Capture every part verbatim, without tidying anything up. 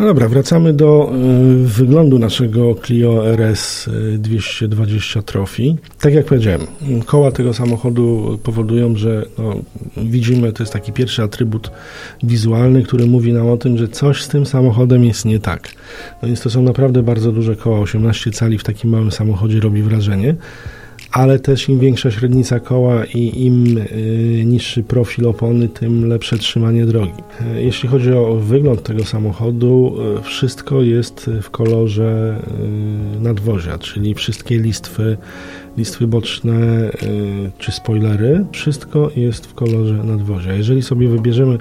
No dobra, wracamy do y, wyglądu naszego Clio R S dwieście dwadzieścia Trophy. Tak jak powiedziałem, koła tego samochodu powodują, że no, widzimy, to jest taki pierwszy atrybut wizualny, który mówi nam o tym, że coś z tym samochodem jest nie tak. No więc to są naprawdę bardzo duże koła, osiemnaście cali w takim małym samochodzie robi wrażenie. Ale też im większa średnica koła i im y, niższy profil opony, tym lepsze trzymanie drogi. Y, jeśli chodzi o wygląd tego samochodu, y, wszystko jest w kolorze y, nadwozia, czyli wszystkie listwy, listwy boczne y, czy spoilery, wszystko jest w kolorze nadwozia. Jeżeli sobie wybierzemy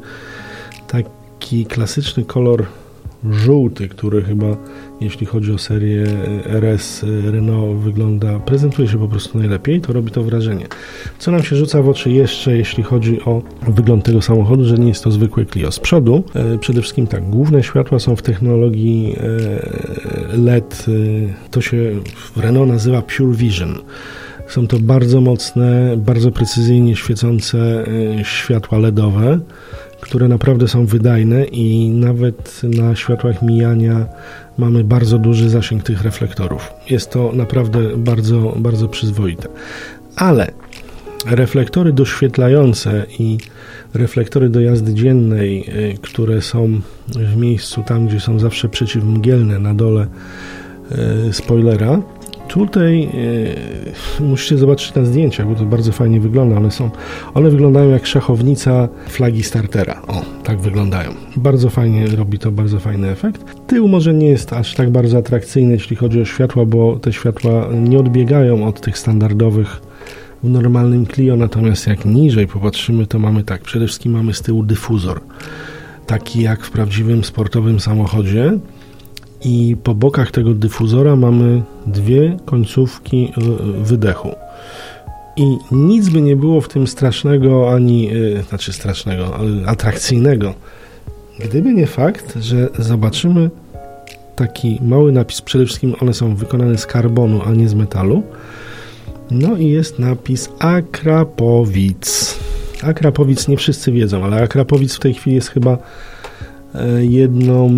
taki klasyczny kolor żółty, który chyba, jeśli chodzi o serię R S Renault, wygląda, prezentuje się po prostu najlepiej, to robi to wrażenie. Co nam się rzuca w oczy jeszcze, jeśli chodzi o wygląd tego samochodu, że nie jest to zwykłe Clio. Z przodu e, przede wszystkim tak, główne światła są w technologii e, L E D, e, to się w Renault nazywa Pure Vision. Są to bardzo mocne, bardzo precyzyjnie świecące e, światła L E D owe, które naprawdę są wydajne i nawet na światłach mijania mamy bardzo duży zasięg tych reflektorów. Jest to naprawdę bardzo, bardzo przyzwoite. Ale reflektory doświetlające i reflektory do jazdy dziennej, które są w miejscu tam, gdzie są zawsze przeciwmgielne na dole spoilera, tutaj e, musicie zobaczyć na zdjęciach, bo to bardzo fajnie wygląda. One są, one wyglądają jak szachownica flagi startera. O, tak wyglądają. Bardzo fajnie robi to, bardzo fajny efekt. Tył może nie jest aż tak bardzo atrakcyjny, jeśli chodzi o światła, bo te światła nie odbiegają od tych standardowych w normalnym Clio, natomiast jak niżej popatrzymy, to mamy tak, przede wszystkim mamy z tyłu dyfuzor, taki jak w prawdziwym sportowym samochodzie. I po bokach tego dyfuzora mamy dwie końcówki wydechu. I nic by nie było w tym strasznego, ani, yy, znaczy strasznego, ale atrakcyjnego, gdyby nie fakt, że zobaczymy taki mały napis. Przede wszystkim one są wykonane z karbonu, a nie z metalu. No i jest napis Akrapovic. Akrapovic nie wszyscy wiedzą, ale Akrapovic w tej chwili jest chyba jedną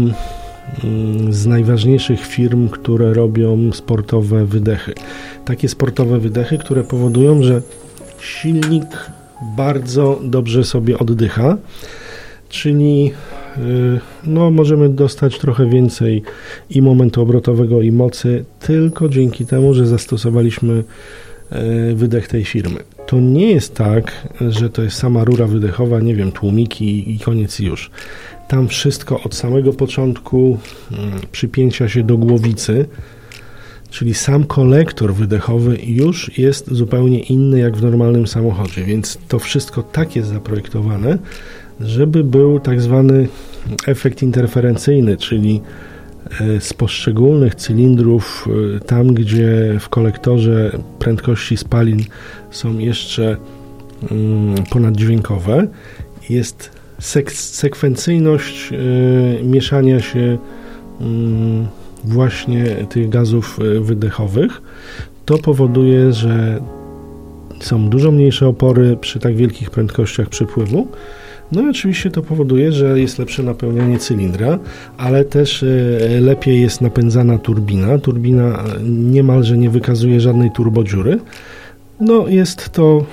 z najważniejszych firm, które robią sportowe wydechy. Takie sportowe wydechy, które powodują, że silnik bardzo dobrze sobie oddycha, czyli no, możemy dostać trochę więcej i momentu obrotowego, i mocy tylko dzięki temu, że zastosowaliśmy wydech tej firmy. To nie jest tak, że to jest sama rura wydechowa, nie wiem, tłumiki i koniec już. Tam wszystko od samego początku przypięcia się do głowicy, czyli sam kolektor wydechowy już jest zupełnie inny jak w normalnym samochodzie, więc to wszystko tak jest zaprojektowane, żeby był tak zwany efekt interferencyjny, czyli z poszczególnych cylindrów, tam gdzie w kolektorze prędkości spalin są jeszcze ponaddźwiękowe, jest sek- sekwencyjność mieszania się właśnie tych gazów wydechowych. To powoduje, że są dużo mniejsze opory przy tak wielkich prędkościach przepływu. No i oczywiście to powoduje, że jest lepsze napełnianie cylindra, ale też lepiej jest napędzana turbina. Turbina niemalże nie wykazuje żadnej turbodziury. No jest to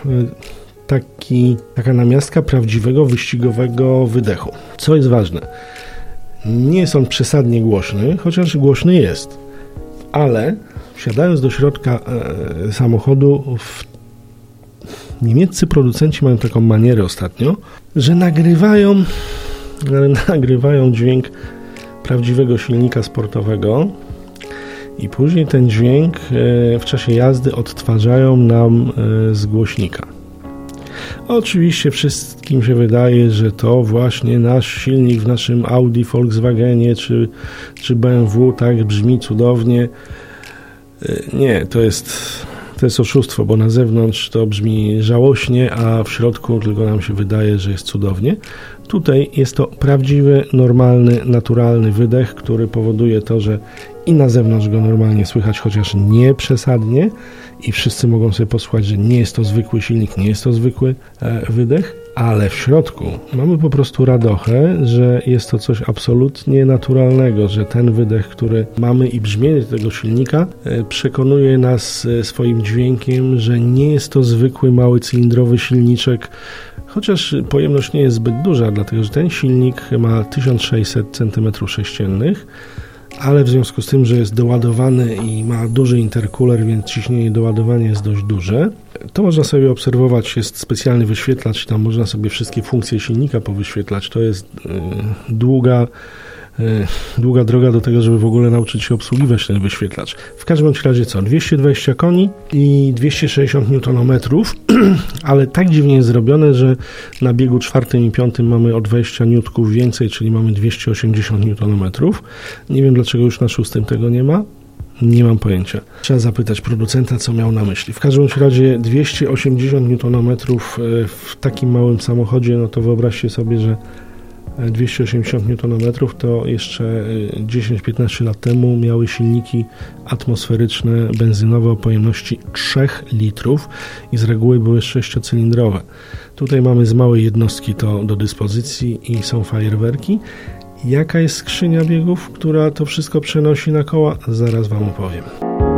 taki, taka namiastka prawdziwego wyścigowego wydechu. Co jest ważne, nie jest on przesadnie głośny, chociaż głośny jest, ale wsiadając do środka e, samochodu, w niemieccy producenci mają taką manierę ostatnio, że nagrywają, nagrywają dźwięk prawdziwego silnika sportowego i później ten dźwięk w czasie jazdy odtwarzają nam z głośnika. Oczywiście wszystkim się wydaje, że to właśnie nasz silnik w naszym Audi, Volkswagenie czy, czy B M W tak brzmi cudownie. Nie, to jest... To jest oszustwo, bo na zewnątrz to brzmi żałośnie, a w środku tylko nam się wydaje, że jest cudownie. Tutaj jest to prawdziwy, normalny, naturalny wydech, który powoduje to, że i na zewnątrz go normalnie słychać, chociaż nie przesadnie i wszyscy mogą sobie posłuchać, że nie jest to zwykły silnik, nie jest to zwykły e, wydech, ale w środku mamy po prostu radochę, że jest to coś absolutnie naturalnego, że ten wydech, który mamy i brzmienie tego silnika przekonuje nas swoim dźwiękiem, że nie jest to zwykły mały cylindrowy silniczek, chociaż pojemność nie jest zbyt duża, dlatego że ten silnik ma tysiąc sześćset centymetrów sześciennych, ale w związku z tym, że jest doładowany i ma duży intercooler, więc ciśnienie doładowania jest dość duże, to można sobie obserwować, jest specjalny wyświetlacz, tam można sobie wszystkie funkcje silnika powyświetlać. To jest yy, długa, yy, długa droga do tego, żeby w ogóle nauczyć się obsługiwać ten wyświetlacz. W każdym razie co, dwieście dwadzieścia koni i dwieście sześćdziesiąt niutonometrów, ale tak dziwnie jest zrobione, że na biegu czwartym i piątym mamy o dwadzieścia niutków więcej, czyli mamy dwieście osiemdziesiąt niutonometrów. Nie wiem, dlaczego już na szóstym tego nie ma. Nie mam pojęcia. Trzeba zapytać producenta, co miał na myśli. W każdym razie dwieście osiemdziesiąt niutonometrów w takim małym samochodzie, no to wyobraźcie sobie, że dwieście osiemdziesiąt niutonometrów to jeszcze dziesięć piętnaście lat temu miały silniki atmosferyczne, benzynowe o pojemności trzy litrów i z reguły były sześciocylindrowe. Tutaj mamy z małej jednostki to do dyspozycji i są fajerwerki. Jaka jest skrzynia biegów, która to wszystko przenosi na koła? Zaraz Wam opowiem.